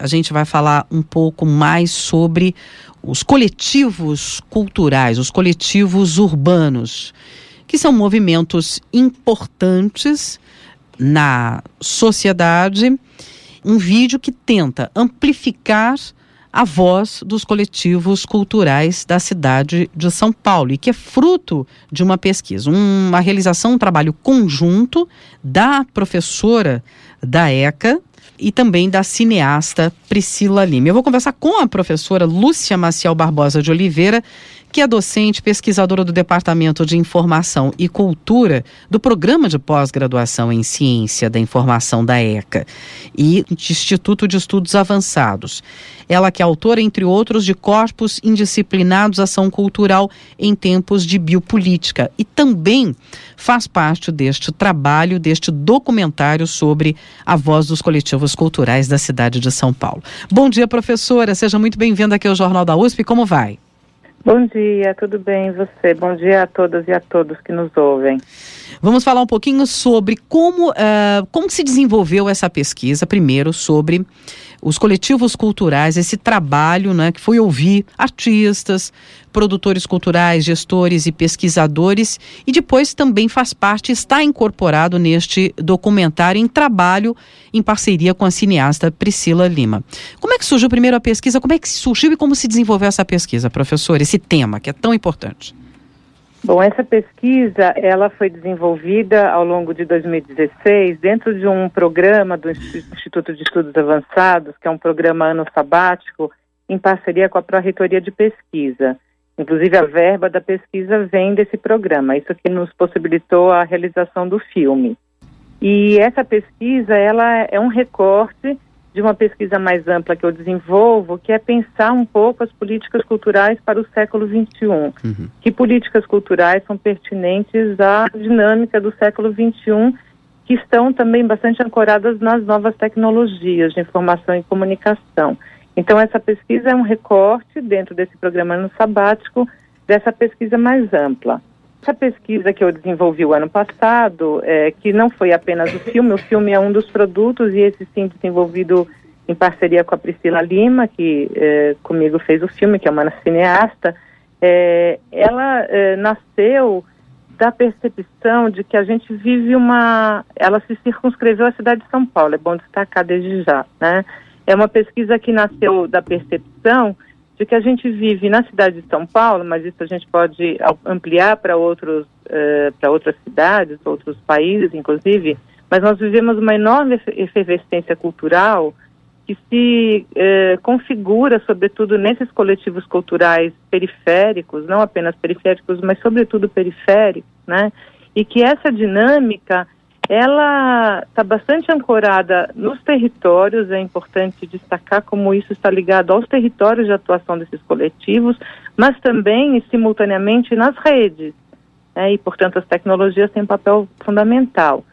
a gente vai falar um pouco mais sobre os coletivos culturais, os coletivos urbanos, que são movimentos importantes na sociedade. Um vídeo que tenta amplificar a voz dos coletivos culturais da cidade de São Paulo e que é fruto de uma pesquisa, uma realização, um trabalho conjunto da professora da ECA e também da cineasta Priscila Lima. Eu vou conversar com a professora Lúcia Maciel Barbosa de Oliveira, que é docente, pesquisadora do Departamento de Informação e Cultura do Programa de Pós-Graduação em Ciência da Informação da ECA e do Instituto de Estudos Avançados. Ela que é autora, entre outros, de Corpos Indisciplinados, Ação Cultural em Tempos de Biopolítica, e também faz parte deste trabalho, deste documentário sobre a voz dos coletivos culturais da cidade de São Paulo. Bom dia, professora. Seja muito bem-vinda aqui ao Jornal da USP. Como vai? Bom dia, tudo bem e você? Bom dia a todas e a todos que nos ouvem. Vamos falar um pouquinho sobre como se desenvolveu essa pesquisa, primeiro sobre os coletivos culturais, esse trabalho, né, que foi ouvir artistas, produtores culturais, gestores e pesquisadores, e depois também faz parte, está incorporado neste documentário em trabalho em parceria com a cineasta Priscila Lima. Como é que surgiu primeiro a pesquisa? Como é que surgiu e como se desenvolveu essa pesquisa, professor? Esse tema que é tão importante. Bom, essa pesquisa, ela foi desenvolvida ao longo de 2016 dentro de um programa do Instituto de Estudos Avançados, que é um programa ano sabático, em parceria com a Pró-Reitoria de Pesquisa. Inclusive, a verba da pesquisa vem desse programa, isso que nos possibilitou a realização do filme. E essa pesquisa, ela é um recorte de uma pesquisa mais ampla que eu desenvolvo, que é pensar um pouco as políticas culturais para o século XXI. Que políticas culturais são pertinentes à dinâmica do século XXI, que estão também bastante ancoradas nas novas tecnologias de informação e comunicação. Então, essa pesquisa é um recorte dentro desse programa ano sabático, dessa pesquisa mais ampla. Essa pesquisa que eu desenvolvi o ano passado, que não foi apenas o filme é um dos produtos, e esse sim desenvolvido em parceria com a Priscila Lima, que comigo fez o filme, que é uma cineasta. Ela nasceu da percepção de que a gente vive ela se circunscreveu à cidade de São Paulo, é bom destacar desde já, né? É uma pesquisa que nasceu da percepção de que a gente vive na cidade de São Paulo, mas isso a gente pode ampliar para outras cidades, outros países, inclusive, mas nós vivemos uma enorme efervescência cultural que se configura, sobretudo, nesses coletivos culturais periféricos, não apenas periféricos, mas sobretudo periféricos, né? E que essa dinâmica, ela está bastante ancorada nos territórios. É importante destacar como isso está ligado aos territórios de atuação desses coletivos, mas também e simultaneamente nas redes, né? E, portanto, as tecnologias têm um papel fundamental.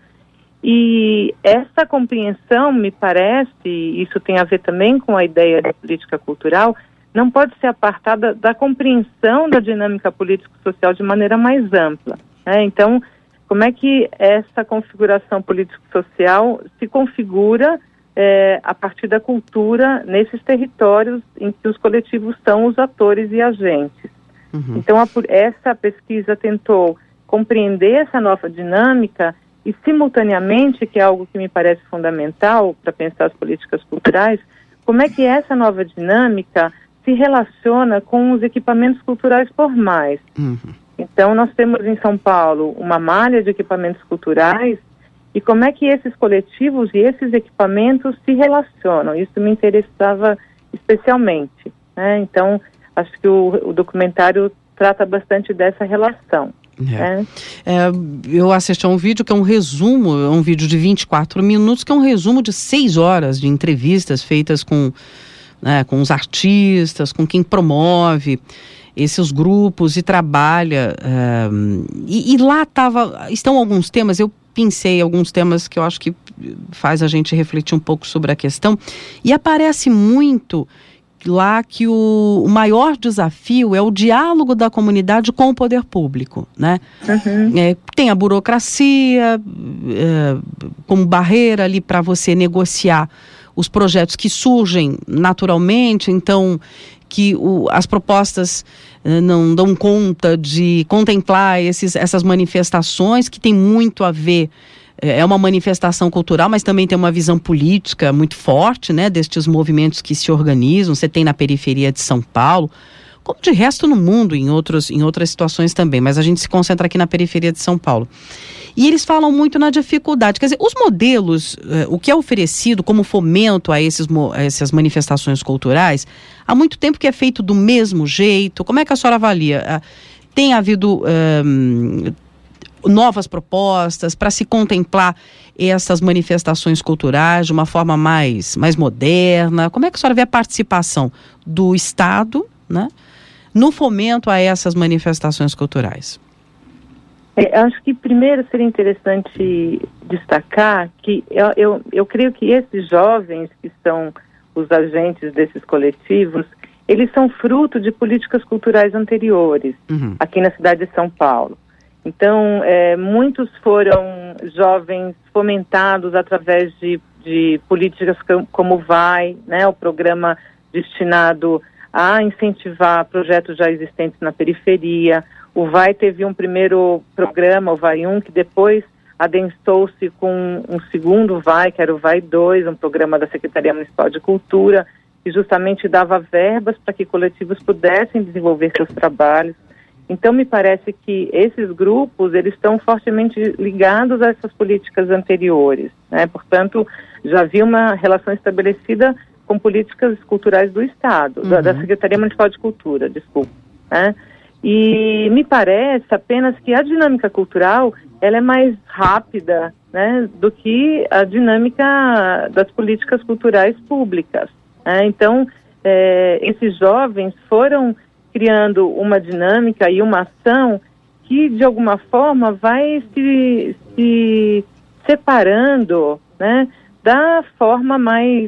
E essa compreensão, me parece, e isso tem a ver também com a ideia de política cultural, não pode ser apartada da compreensão da dinâmica político-social de maneira mais ampla, né? Então, como é que essa configuração político-social se configura a partir da cultura nesses territórios em que os coletivos são os atores e agentes? Então, essa pesquisa tentou compreender essa nova dinâmica e, simultaneamente, que é algo que me parece fundamental para pensar as políticas culturais, como é que essa nova dinâmica se relaciona com os equipamentos culturais formais. Então, nós temos em São Paulo uma malha de equipamentos culturais, e como é que esses coletivos e esses equipamentos se relacionam? Isso me interessava especialmente, né? Então, acho que o documentário trata bastante dessa relação. Eu assisti a um vídeo que é um resumo, é um vídeo de 24 minutos, que é um resumo de 6 horas de entrevistas feitas com os artistas, com quem promove esses grupos e trabalha. E lá estão alguns temas, eu pensei alguns temas que eu acho que faz a gente refletir um pouco sobre a questão, e aparece muito lá que o maior desafio é o diálogo da comunidade com o poder público, né? Tem a burocracia como barreira ali para você negociar os projetos que surgem naturalmente, então que as propostas não dão conta de contemplar essas manifestações que tem muito a ver. É uma manifestação cultural, mas também tem uma visão política muito forte, né, destes movimentos que se organizam. Você tem na periferia de São Paulo, como de resto no mundo, em outras situações também, mas a gente se concentra aqui na periferia de São Paulo. E eles falam muito na dificuldade, quer dizer, os modelos, o que é oferecido como fomento a essas manifestações culturais, há muito tempo que é feito do mesmo jeito. Como é que a senhora avalia? Tem havido novas propostas para se contemplar essas manifestações culturais de uma forma mais moderna? Como é que a senhora vê a participação do Estado, né, no fomento a essas manifestações culturais? Acho que primeiro seria interessante destacar que eu creio que esses jovens que são os agentes desses coletivos, eles são fruto de políticas culturais anteriores, aqui na cidade de São Paulo. Então, muitos foram jovens fomentados através de políticas como o VAI, né, o programa destinado a incentivar projetos já existentes na periferia. O VAI teve um primeiro programa, o VAI 1, que depois adensou-se com um segundo VAI, que era o VAI 2, um programa da Secretaria Municipal de Cultura, que justamente dava verbas para que coletivos pudessem desenvolver seus trabalhos. Então, me parece que esses grupos, eles estão fortemente ligados a essas políticas anteriores, né? Portanto, já havia uma relação estabelecida com políticas culturais do Estado, da Secretaria Municipal de Cultura, né? E me parece apenas que a dinâmica cultural, ela é mais rápida, né, do que a dinâmica das políticas culturais públicas, né? Então, esses jovens foram criando uma dinâmica e uma ação que, de alguma forma, vai se separando, né, da forma mais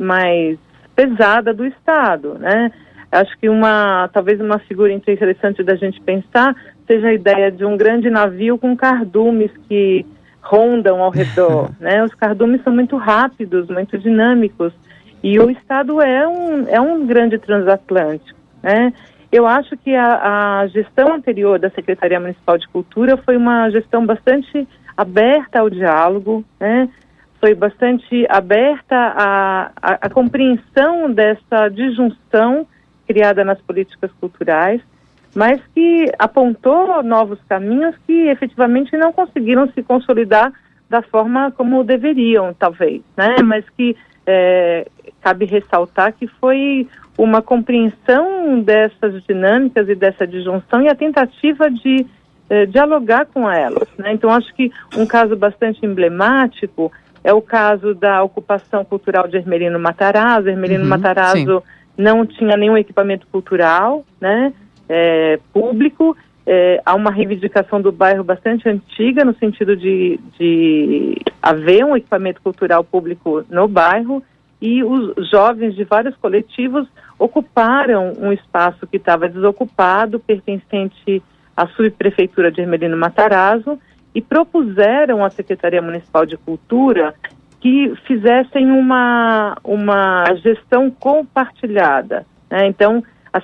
pesada do Estado, né? Acho que talvez uma figura interessante da gente pensar seja a ideia de um grande navio com cardumes que rondam ao redor, né? Os cardumes são muito rápidos, muito dinâmicos, e o Estado é um grande transatlântico, né? Eu acho que a gestão anterior da Secretaria Municipal de Cultura foi uma gestão bastante aberta ao diálogo, né? Foi bastante aberta à compreensão dessa disjunção criada nas políticas culturais, mas que apontou novos caminhos que efetivamente não conseguiram se consolidar da forma como deveriam, talvez, né? Mas que cabe ressaltar que foi uma compreensão dessas dinâmicas e dessa disjunção e a tentativa de dialogar com elas, né? Então, acho que um caso bastante emblemático é o caso da ocupação cultural de Hermelino Matarazzo. Hermelino Matarazzo não tinha nenhum equipamento cultural, né, público. Há uma reivindicação do bairro bastante antiga, no sentido de haver um equipamento cultural público no bairro, e os jovens de vários coletivos ocuparam um espaço que estava desocupado, pertencente à subprefeitura de Hermelino Matarazzo, e propuseram à Secretaria Municipal de Cultura que fizessem uma gestão compartilhada, né? Então,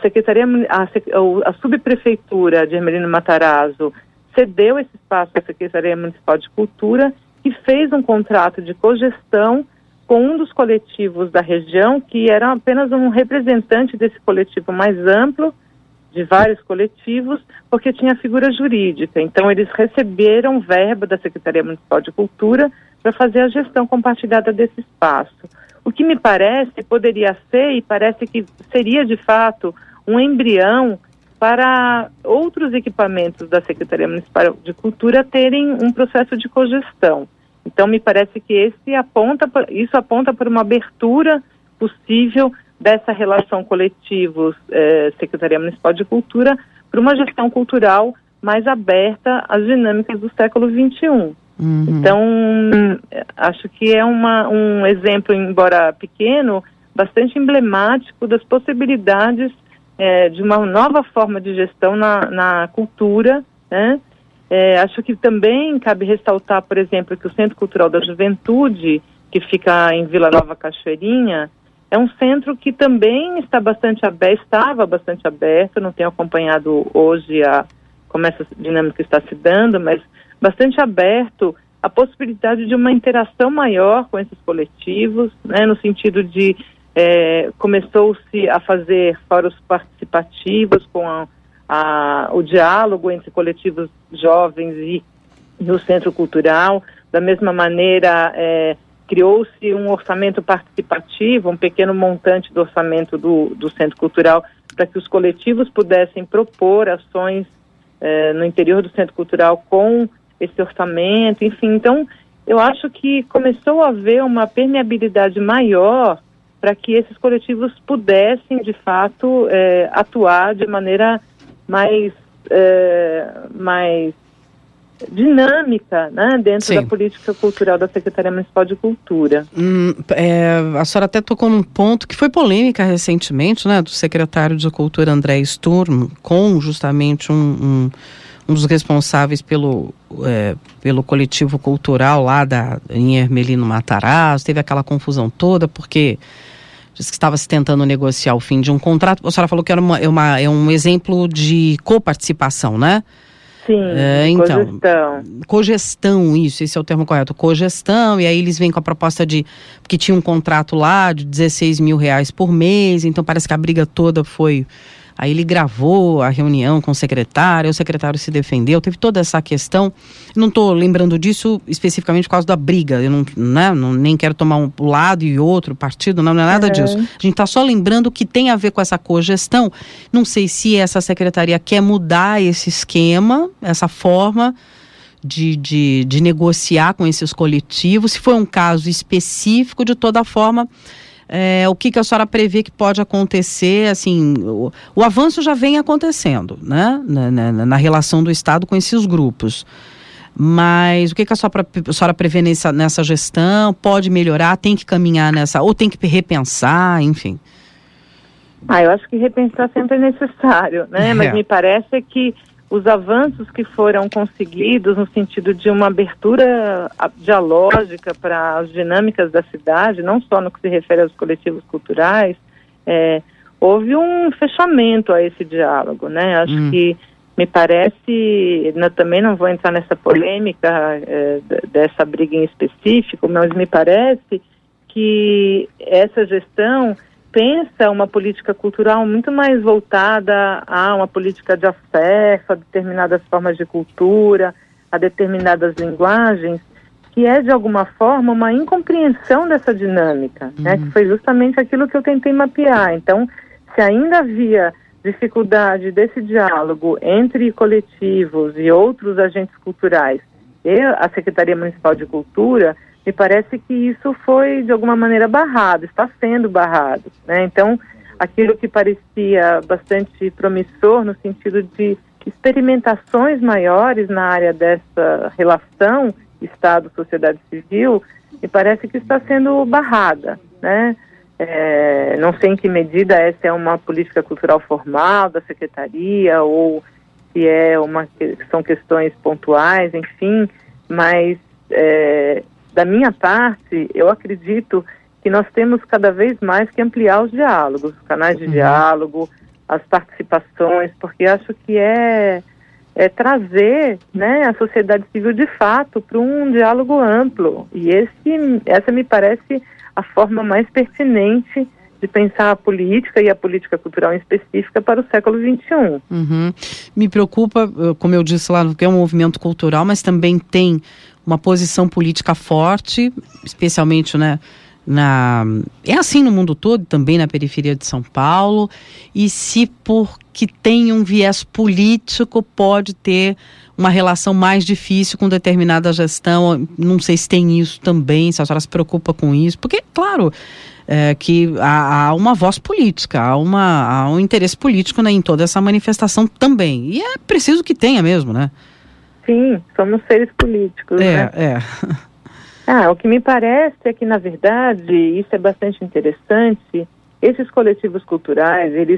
a subprefeitura de Hermelino Matarazzo cedeu esse espaço à Secretaria Municipal de Cultura e fez um contrato de cogestão com um dos coletivos da região, que era apenas um representante desse coletivo mais amplo, de vários coletivos, porque tinha figura jurídica. Então, eles receberam verba da Secretaria Municipal de Cultura para fazer a gestão compartilhada desse espaço. O que me parece poderia ser, e parece que seria de fato, um embrião para outros equipamentos da Secretaria Municipal de Cultura terem um processo de cogestão. Então, me parece que isso aponta para uma abertura possível dessa relação coletivos Secretaria Municipal de Cultura para uma gestão cultural mais aberta às dinâmicas do século XXI. Então, acho que é um exemplo, embora pequeno, bastante emblemático das possibilidades de uma nova forma de gestão na cultura, né? Acho que também cabe ressaltar, por exemplo, que o Centro Cultural da Juventude, que fica em Vila Nova Cachoeirinha, é um centro que também estava bastante aberto, não tenho acompanhado hoje como essa dinâmica está se dando, mas bastante aberto a possibilidade de uma interação maior com esses coletivos, né, no sentido de começou-se a fazer fóruns participativos com o diálogo entre coletivos jovens e o Centro Cultural. Da mesma maneira, criou-se um orçamento participativo, um pequeno montante do orçamento do Centro Cultural, para que os coletivos pudessem propor ações no interior do Centro Cultural com esse orçamento, enfim. Então, eu acho que começou a haver uma permeabilidade maior para que esses coletivos pudessem, de fato, atuar de maneira mais dinâmica, né, dentro Sim. da política cultural da Secretaria Municipal de Cultura. A senhora até tocou num ponto que foi polêmica recentemente, né, do secretário de Cultura André Sturm, com justamente um dos responsáveis pelo coletivo cultural lá em Hermelino Matarazzo. Teve aquela confusão toda porque disse que estava se tentando negociar o fim de um contrato. A senhora falou que era um exemplo de coparticipação, né? Sim, então, cogestão, isso, esse é o termo correto, cogestão, e aí eles vêm com a proposta porque tinha um contrato lá de R$16.000 por mês, então parece que a briga toda foi, aí ele gravou a reunião com o secretário se defendeu, teve toda essa questão. Não estou lembrando disso especificamente por causa da briga, eu nem quero tomar um lado e outro partido, não é nada disso. A gente está só lembrando que tem a ver com essa cogestão. Não sei se essa secretaria quer mudar esse esquema, essa forma de negociar com esses coletivos, se foi um caso específico. De toda forma, o que a senhora prevê que pode acontecer, assim, o avanço já vem acontecendo, né, na relação do Estado com esses grupos, mas o que a senhora prevê nessa gestão? Pode melhorar, tem que caminhar ou tem que repensar, enfim? Eu acho que repensar sempre é necessário, né, mas me parece que os avanços que foram conseguidos no sentido de uma abertura dialógica para as dinâmicas da cidade, não só no que se refere aos coletivos culturais, houve um fechamento a esse diálogo, né? Acho que me parece, também não vou entrar nessa polêmica dessa briga em específico, mas me parece que essa gestão pensa uma política cultural muito mais voltada a uma política de acesso a determinadas formas de cultura, a determinadas linguagens, que é de alguma forma uma incompreensão dessa dinâmica, né, que foi justamente aquilo que eu tentei mapear. Então, se ainda havia dificuldade desse diálogo entre coletivos e outros agentes culturais e a Secretaria Municipal de Cultura, me parece que isso foi, de alguma maneira, barrado, está sendo barrado, né? Então, aquilo que parecia bastante promissor no sentido de experimentações maiores na área dessa relação Estado-sociedade civil, me parece que está sendo barrada, né? Não sei em que medida essa é uma política cultural formal da Secretaria ou se são questões pontuais, enfim, mas da minha parte, eu acredito que nós temos cada vez mais que ampliar os diálogos, os canais de diálogo, as participações, porque acho que é trazer, né, a sociedade civil de fato para um diálogo amplo. E essa me parece a forma mais pertinente de pensar a política e a política cultural em específica para o século XXI. Me preocupa, como eu disse lá, que é um movimento cultural, mas também tem uma posição política forte, especialmente, né, é assim no mundo todo, também na periferia de São Paulo, e se porque tem um viés político pode ter uma relação mais difícil com determinada gestão. Não sei se tem isso também, se a senhora se preocupa com isso, porque, claro, que há uma voz política, há um interesse político, né, em toda essa manifestação também, e é preciso que tenha mesmo, né? Sim, somos seres políticos, né? O que me parece é que, na verdade, isso é bastante interessante, esses coletivos culturais, eles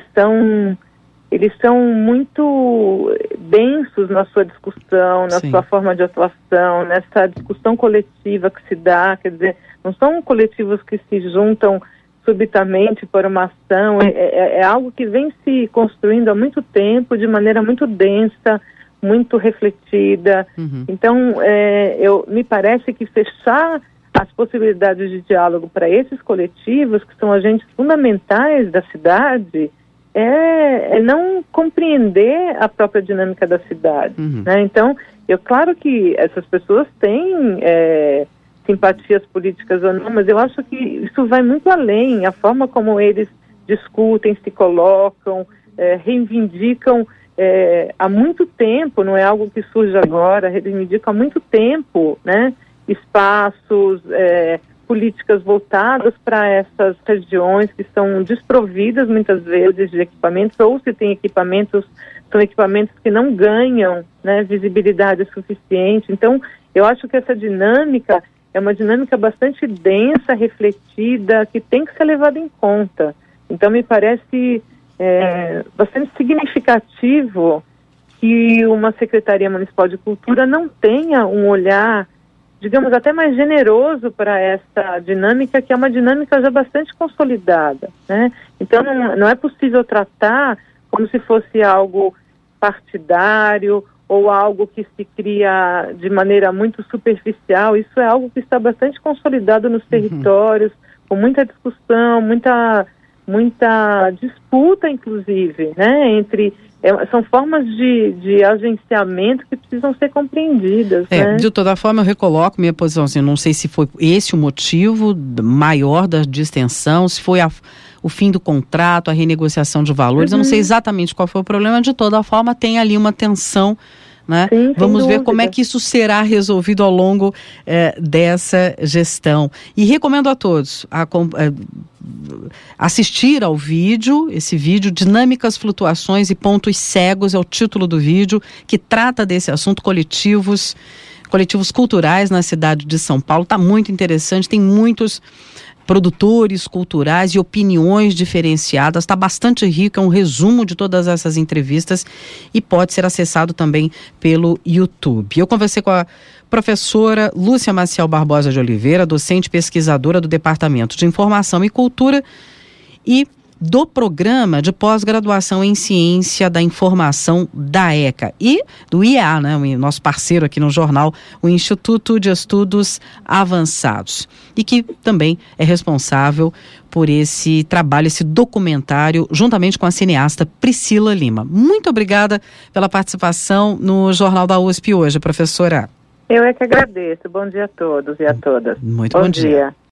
são muito densos na sua discussão, na sua forma de atuação, nessa discussão coletiva que se dá, quer dizer, não são coletivos que se juntam subitamente por uma ação, é algo que vem se construindo há muito tempo, de maneira muito densa, muito refletida. Então, me parece que fechar as possibilidades de diálogo para esses coletivos, que são agentes fundamentais da cidade, é não compreender a própria dinâmica da cidade. Né? Então, claro que essas pessoas têm simpatias políticas ou não, mas eu acho que isso vai muito além. A forma como eles discutem, se colocam, reivindicam há muito tempo, não é algo que surge agora, reivindicam há muito tempo, né, espaços, políticas voltadas para essas regiões que são desprovidas muitas vezes de equipamentos, ou se tem equipamentos, são equipamentos que não ganham, né, visibilidade suficiente. Então, eu acho que essa dinâmica é uma dinâmica bastante densa, refletida, que tem que ser levada em conta. Então, me parece bastante significativo que uma Secretaria Municipal de Cultura não tenha um olhar, digamos, até mais generoso para essa dinâmica, que é uma dinâmica já bastante consolidada, né? Então, não é possível tratar como se fosse algo partidário ou algo que se cria de maneira muito superficial. Isso é algo que está bastante consolidado nos territórios, com muita discussão, muita disputa, inclusive, né, são formas de agenciamento que precisam ser compreendidas. Né? De toda forma, eu recoloco minha posição, assim, não sei se foi esse o motivo maior da distensão, se foi o fim do contrato, a renegociação de valores, eu não sei exatamente qual foi o problema. De toda forma, tem ali uma tensão, né? Sim, vamos ver como é que isso será resolvido ao longo dessa gestão. E recomendo a todos assistir ao vídeo, esse vídeo, Dinâmicas, Flutuações e Pontos Cegos, é o título do vídeo, que trata desse assunto, coletivos culturais na cidade de São Paulo. Está muito interessante, tem muitos produtores culturais e opiniões diferenciadas, está bastante rico, é um resumo de todas essas entrevistas e pode ser acessado também pelo YouTube. Eu conversei com a professora Lúcia Maciel Barbosa de Oliveira, docente pesquisadora do Departamento de Informação e Cultura e do Programa de Pós-Graduação em Ciência da Informação da ECA e do IEA, né, o nosso parceiro aqui no jornal, o Instituto de Estudos Avançados, e que também é responsável por esse trabalho, esse documentário, juntamente com a cineasta Priscila Lima. Muito obrigada pela participação no Jornal da USP hoje, professora. Eu é que agradeço. Bom dia a todos e a todas. Muito bom dia.